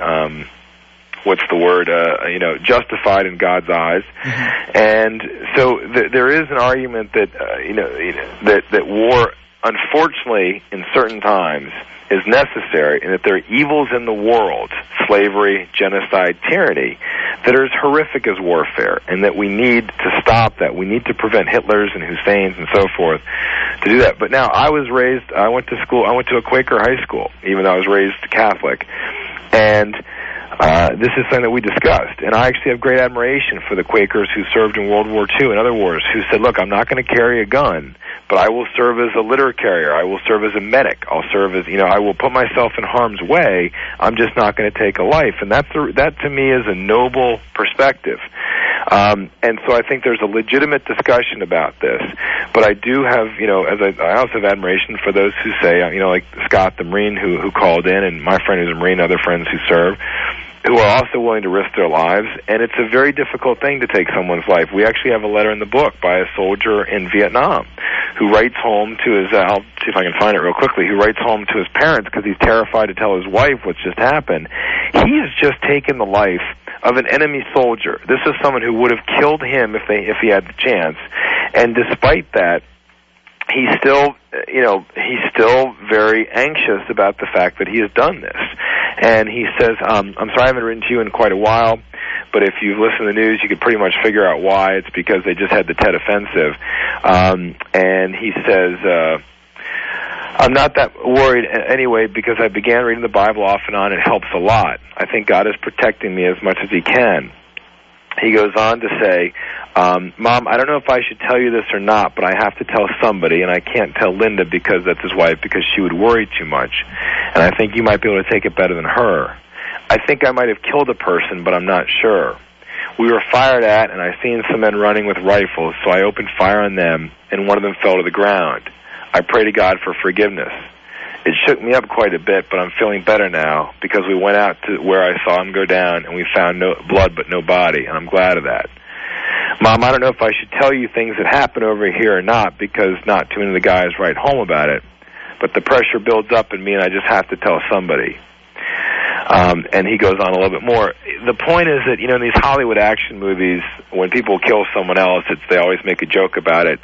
justified in God's eyes. Mm-hmm. And so there is an argument that, that war, unfortunately, in certain times, is necessary, and that there are evils in the world, slavery, genocide, tyranny, that are as horrific as warfare, and that we need to stop that. We need to prevent Hitlers and Husseins and so forth to do that. But now, I went to a Quaker high school, even though I was raised Catholic, and this is something that we discussed, and I actually have great admiration for the Quakers who served in World War II and other wars, who said, look, I'm not going to carry a gun, but I will serve as a litter carrier. I will serve as a medic. I'll serve as, I will put myself in harm's way. I'm just not going to take a life. And that to me is a noble perspective. And so I think there's a legitimate discussion about this. But I do have, I also have admiration for those who say, like Scott the Marine who called in, and my friend who's a Marine, other friends who serve, who are also willing to risk their lives. And it's a very difficult thing to take someone's life. We actually have a letter in the book by a soldier in Vietnam who writes home to his, I'll see if I can find it real quickly, who writes home to his parents because he's terrified to tell his wife what's just happened. He has just taken the life of an enemy soldier. This is someone who would have killed him if he had the chance. And despite that, he's still very anxious about the fact that he has done this. And he says, I'm sorry I haven't written to you in quite a while, but if you've listened to the news, you could pretty much figure out why. It's because they just had the Tet Offensive. And he says, I'm not that worried anyway because I began reading the Bible off and on. It helps a lot. I think God is protecting me as much as he can. He goes on to say, Mom, I don't know if I should tell you this or not, but I have to tell somebody, and I can't tell Linda because that's his wife, because she would worry too much. And I think you might be able to take it better than her. I think I might have killed a person, but I'm not sure. We were fired at, and I seen some men running with rifles, so I opened fire on them, and one of them fell to the ground. I pray to God for forgiveness. It shook me up quite a bit, but I'm feeling better now because we went out to where I saw him go down, and we found no blood but no body, and I'm glad of that. Mom, I don't know if I should tell you things that happen over here or not because not too many of the guys write home about it, but the pressure builds up in me, and I just have to tell somebody. And he goes on a little bit more. The point is that, in these Hollywood action movies, when people kill someone else, they always make a joke about it.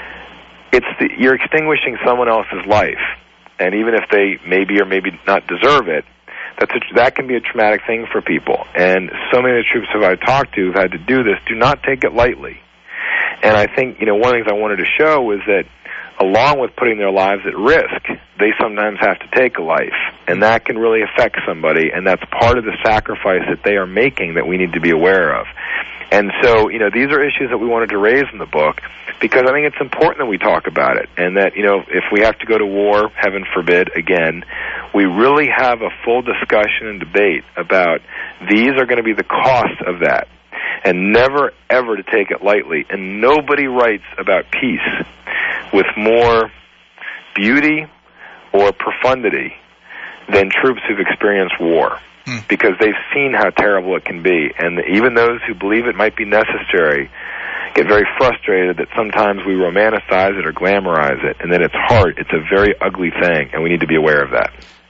You're extinguishing someone else's life. And even if they maybe or maybe not deserve it, that can be a traumatic thing for people. And so many of the troops who I've talked to who've had to do this do not take it lightly. And I think, one of the things I wanted to show was that along with putting their lives at risk, they sometimes have to take a life. And that can really affect somebody, and that's part of the sacrifice that they are making that we need to be aware of. And so, these are issues that we wanted to raise in the book because I think it's important that we talk about it, and that, if we have to go to war, heaven forbid, again, we really have a full discussion and debate about these are going to be the costs of that, and never, ever to take it lightly. And nobody writes about peace with more beauty or profundity than troops who've experienced war. Because they've seen how terrible it can be. And even those who believe it might be necessary get very frustrated that sometimes we romanticize it or glamorize it, and then it's hard. It's a very ugly thing, and we need to be aware of that.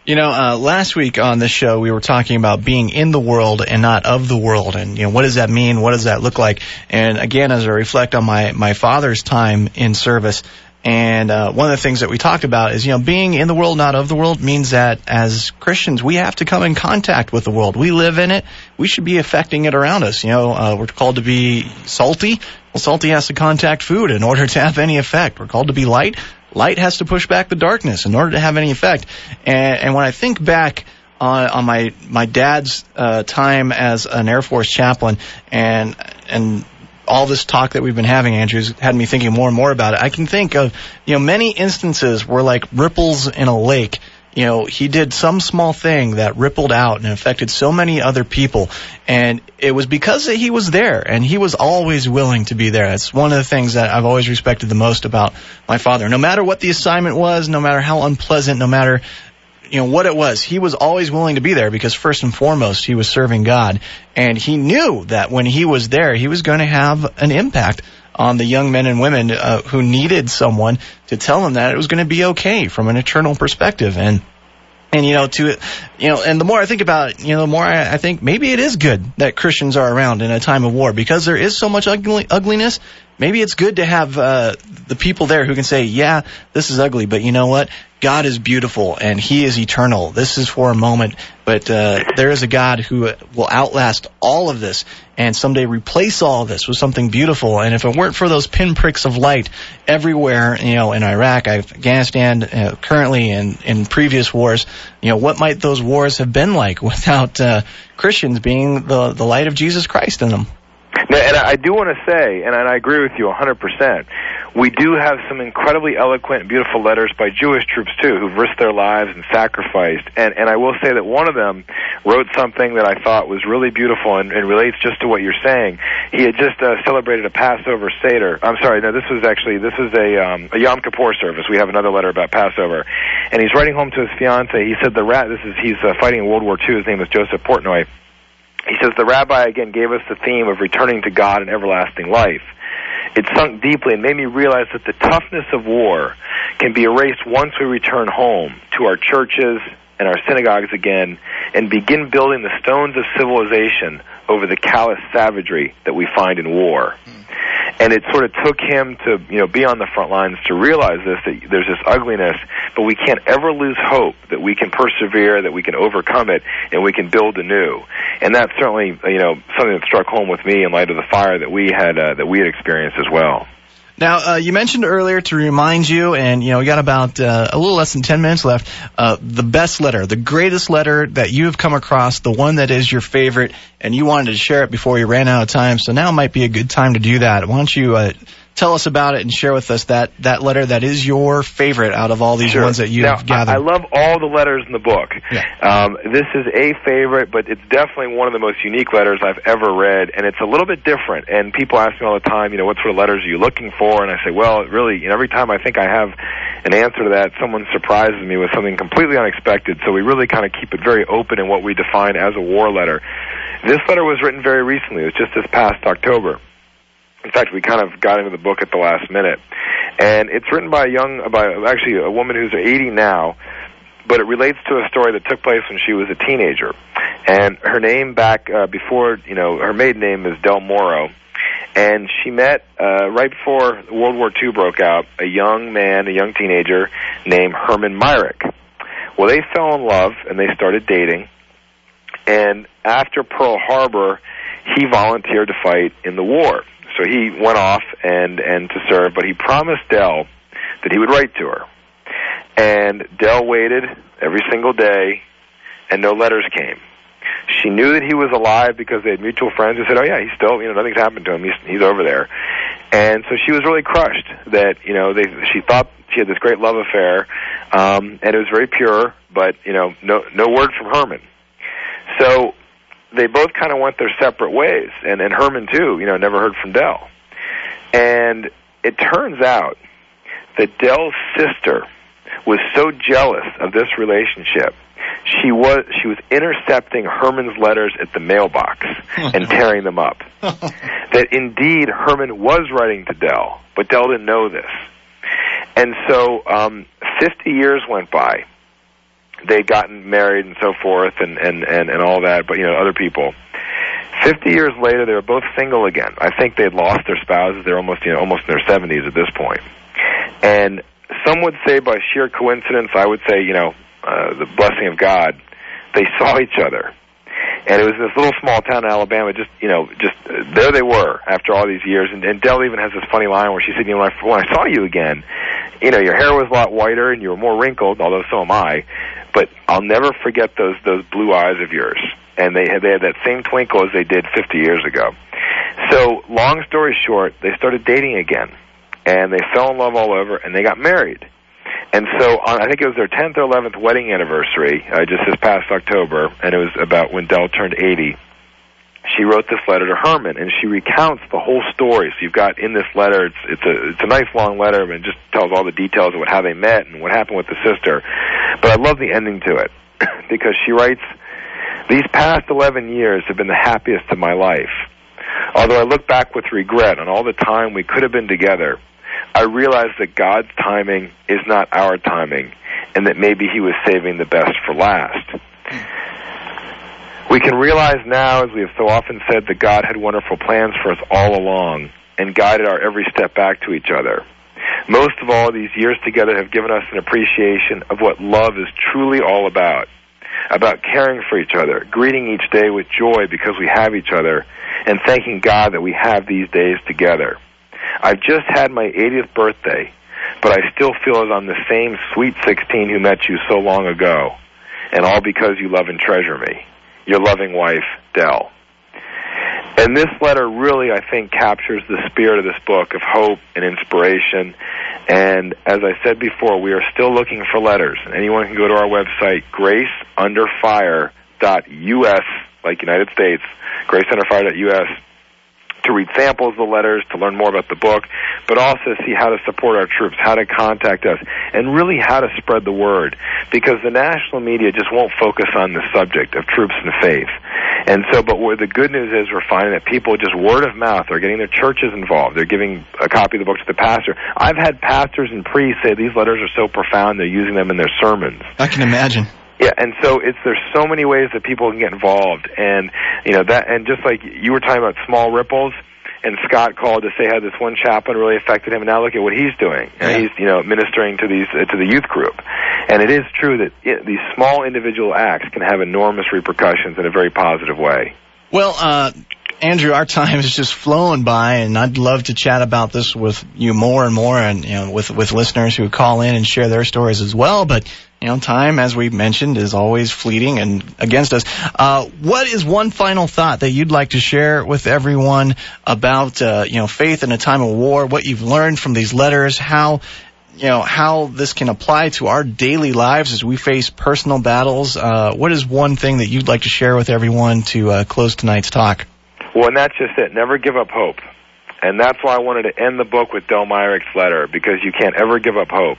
Last week on this show, we were talking about being in the world and not of the world. And, what does that mean? What does that look like? And, again, as I reflect on my father's time in service, and one of the things that we talked about is, being in the world, not of the world, means that as Christians, we have to come in contact with the world. We live in it. We should be affecting it around us. We're called to be salty. Well, salty has to contact food in order to have any effect. We're called to be light. Light has to push back the darkness in order to have any effect. And when I think back on my dad's time as an Air Force chaplain and all this talk that we've been having, Andrew's had me thinking more and more about it. I can think of, many instances where like ripples in a lake, he did some small thing that rippled out and affected so many other people. And it was because he was there, and he was always willing to be there. That's one of the things that I've always respected the most about my father. No matter what the assignment was, no matter how unpleasant, no matter what it was, he was always willing to be there because first and foremost, he was serving God. And he knew that when he was there, he was going to have an impact on the young men and women who needed someone to tell them that it was going to be okay from an eternal perspective. And and the more I think about it, the more I think maybe it is good that Christians are around in a time of war because there is so much ugliness. maybe it's good to have the people there who can say, yeah, this is ugly, but you know what? God is beautiful, and He is eternal. This is for a moment, but there is a God who will outlast all of this and someday replace all of this with something beautiful. And if it weren't for those pinpricks of light everywhere, in Iraq, Afghanistan, currently in previous wars, what might those wars have been like without Christians being the light of Jesus Christ in them? And I do want to say, and I agree with you 100%, we do have some incredibly eloquent and beautiful letters by Jewish troops, too, who've risked their lives and sacrificed. And I will say that one of them wrote something that I thought was really beautiful and relates just to what you're saying. He had just celebrated a Passover Seder. I'm sorry, no, this was a Yom Kippur service. We have another letter about Passover. And he's writing home to his fiancée. He said he's fighting in World War II. His name is Joseph Portnoy. He says, the rabbi again gave us the theme of returning to God and everlasting life. It sunk deeply and made me realize that the toughness of war can be erased once we return home to our churches and our synagogues again and begin building the stones of civilization over the callous savagery that we find in war. And it sort of took him to, be on the front lines to realize that there's this ugliness, but we can't ever lose hope that we can persevere, that we can overcome it, and we can build anew. And that's certainly, something that struck home with me in light of the fire that we had experienced as well. Now, you mentioned earlier to remind you, and, we got about a little less than 10 minutes left, the best letter, the greatest letter that you have come across, the one that is your favorite, and you wanted to share it before we ran out of time, so now might be a good time to do that. Why don't you tell us about it and share with us that letter that is your favorite out of all these ones that you have gathered. I love all the letters in the book. Yeah. This is a favorite, but it's definitely one of the most unique letters I've ever read, and it's a little bit different. And people ask me all the time, what sort of letters are you looking for? And I say, well, really, every time I think I have an answer to that, someone surprises me with something completely unexpected. So we really kind of keep it very open in what we define as a war letter. This letter was written very recently. It was just this past October. In fact, we kind of got into the book at the last minute. And it's written by a woman who's 80 now, but it relates to a story that took place when she was a teenager. And her name back before, her maiden name is Del Moro. And she met, right before World War II broke out, a young teenager named Herman Myrick. Well, they fell in love, and they started dating. And after Pearl Harbor, he volunteered to fight in the war. So he went off and to serve, but he promised Del that he would write to her. And Del waited every single day, and no letters came. She knew that he was alive because they had mutual friends who said, oh, yeah, he's still, nothing's happened to him. He's over there. And so she was really crushed that, she thought she had this great love affair, and it was very pure, but, no word from Herman. So they both kind of went their separate ways, and Herman, too, never heard from Del. And it turns out that Del's sister was so jealous of this relationship, she was intercepting Herman's letters at the mailbox and tearing them up. That indeed Herman was writing to Del, but Del didn't know this. And so 50 years went by. They'd gotten married and so forth and all that, but, other people. 50 years later, they were both single again. I think they'd lost their spouses. They're almost in their 70s at this point. And some would say by sheer coincidence, I would say, the blessing of God, they saw each other. And it was this little small town in Alabama, just there they were after all these years. And Del even has this funny line where she said, when I saw you again, your hair was a lot whiter and you were more wrinkled, although so am I. But I'll never forget those blue eyes of yours. And they had that same twinkle as they did 50 years ago. So, long story short, they started dating again. And they fell in love all over, and they got married. And so, I think it was their 10th or 11th wedding anniversary, just this past October, and it was about when Del turned 80. She wrote this letter to Herman, and she recounts the whole story. So you've got in this letter, it's a nice long letter, and it just tells all the details of how they met and what happened with the sister. But I love the ending to it, because she writes, "These past 11 years have been the happiest of my life. Although I look back with regret on all the time we could have been together, I realize that God's timing is not our timing, and that maybe He was saving the best for last. We can realize now, as we have so often said, that God had wonderful plans for us all along, and guided our every step back to each other. Most of all, these years together have given us an appreciation of what love is truly all about caring for each other, greeting each day with joy because we have each other, and thanking God that we have these days together. I've just had my 80th birthday, but I still feel as I'm the same sweet 16 who met you so long ago, and all because you love and treasure me. Your loving wife, Del. And this letter really, I think, captures the spirit of this book of hope and inspiration. And as I said before, we are still looking for letters. Anyone can go to our website, graceunderfire.us, like United States, graceunderfire.us, to read samples of the letters, to learn more about the book, but also see how to support our troops, how to contact us, and really how to spread the word. Because the national media just won't focus on the subject of troops and faith. And so, but where the good news is, we're finding that people just word of mouth are getting their churches involved. They're giving a copy of the book to the pastor. I've had pastors and priests say these letters are so profound they're using them in their sermons. I can imagine. Yeah, and so there's so many ways that people can get involved, and that, and just like you were talking about small ripples, and Scott called to say how this one chaplain really affected him, and now look at what he's doing. And he's ministering to the youth group, and it is true that these small individual acts can have enormous repercussions in a very positive way. Well, Andrew, our time is just flowing by, and I'd love to chat about this with you more and more, and with listeners who call in and share their stories as well. But time, as we mentioned, is always fleeting and against us. What is one final thought that you'd like to share with everyone about faith in a time of war? What you've learned from these letters, how this can apply to our daily lives as we face personal battles. What is one thing that you'd like to share with everyone to close tonight's talk? Well, and that's just it. Never give up hope. And that's why I wanted to end the book with Del Myrick's letter, because you can't ever give up hope.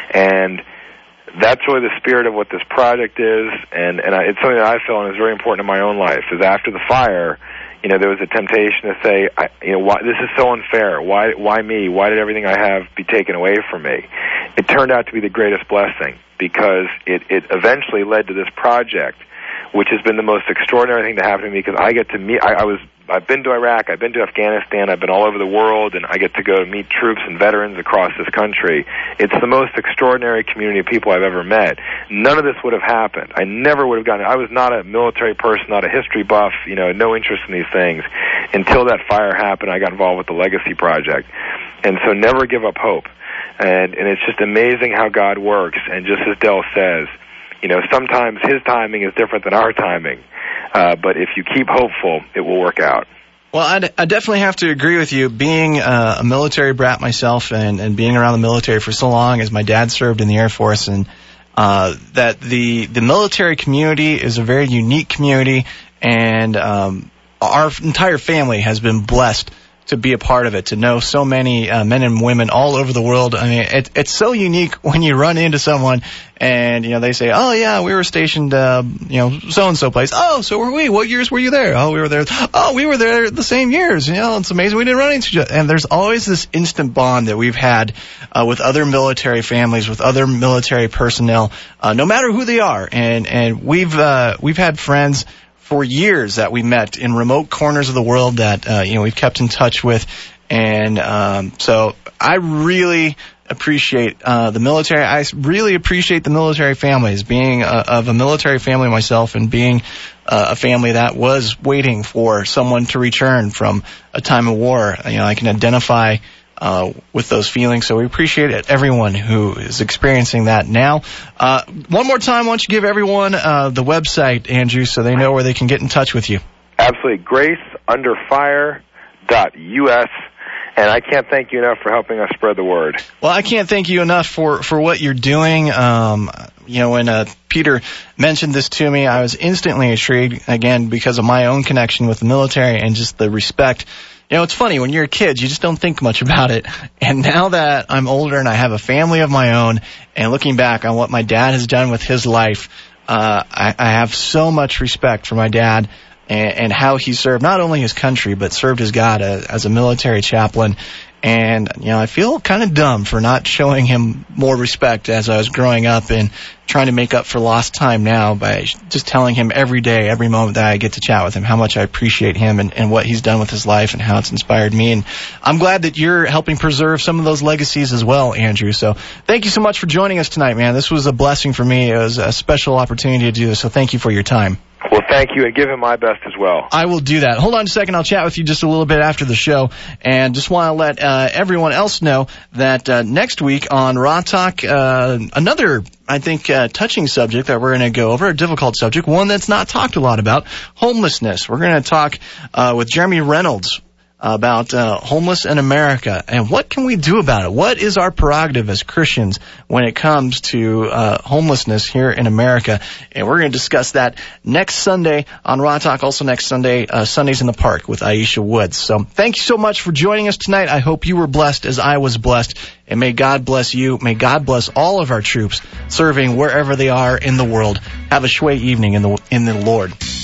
And that's really the spirit of what this project is, and it's something that I feel and is very important in my own life. Is after the fire, there was a temptation to say, why this is so unfair? Why me? Why did everything I have be taken away from me? It turned out to be the greatest blessing, because it eventually led to this project, which has been the most extraordinary thing to happen to me, because I get to meet. I've been to Iraq, I've been to Afghanistan, I've been all over the world, and I get to go meet troops and veterans across this country. It's the most extraordinary community of people I've ever met. None of this would have happened. I never would have gotten it. I was not a military person, not a history buff, no interest in these things. Until that fire happened, I got involved with the Legacy Project. And so never give up hope. And it's just amazing how God works. And just as Del says, sometimes his timing is different than our timing. But if you keep hopeful, it will work out. Well, I definitely have to agree with you. Being a military brat myself and being around the military for so long, as my dad served in the Air Force, and that the military community is a very unique community, and our entire family has been blessed to be a part of it, to know so many men and women all over the world. I mean, it's so unique when you run into someone and, they say, oh, yeah, we were stationed, so-and-so place. Oh, so were we. What years were you there? Oh, we were there. Oh, we were there the same years. It's amazing we didn't run into each other. And there's always this instant bond that we've had with other military families, with other military personnel, no matter who they are. And we've had friends for years that we met in remote corners of the world that we've kept in touch with, and so I really appreciate the military. I really appreciate the military families. Being of a military family myself, and being a family that was waiting for someone to return from a time of war, I can identify with those feelings. So we appreciate it, everyone who is experiencing that now. One more time, why don't you give everyone the website, Andrew, so they know where they can get in touch with you. Absolutely. graceunderfire.us. And I can't thank you enough for helping us spread the word. Well, I can't thank you enough for what you're doing. When Peter mentioned this to me, I was instantly intrigued, again, because of my own connection with the military and just the respect. It's funny, when you're a kid, you just don't think much about it. And now that I'm older and I have a family of my own, and looking back on what my dad has done with his life, I have so much respect for my dad and how he served not only his country, but served his God as a military chaplain. And, I feel kind of dumb for not showing him more respect as I was growing up and trying to make up for lost time now by just telling him every day, every moment that I get to chat with him, how much I appreciate him and what he's done with his life and how it's inspired me. And I'm glad that you're helping preserve some of those legacies as well, Andrew. So thank you so much for joining us tonight, man. This was a blessing for me. It was a special opportunity to do this, so thank you for your time. Well, thank you, and give him my best as well. I will do that. Hold on a second. I'll chat with you just a little bit after the show, and just want to let everyone else know that next week on Raw Talk, another, I think, touching subject that we're going to go over, a difficult subject, one that's not talked a lot about, homelessness. We're going to talk with Jeremy Reynolds about homeless in America and what can we do about it? What is our prerogative as Christians when it comes to homelessness here in America? And we're going to discuss that next Sunday on Raw Talk, also next Sunday, Sundays in the Park with Aisha Woods. So thank you so much for joining us tonight. I hope you were blessed as I was blessed. And may God bless you. May God bless all of our troops serving wherever they are in the world. Have a shway evening in the Lord.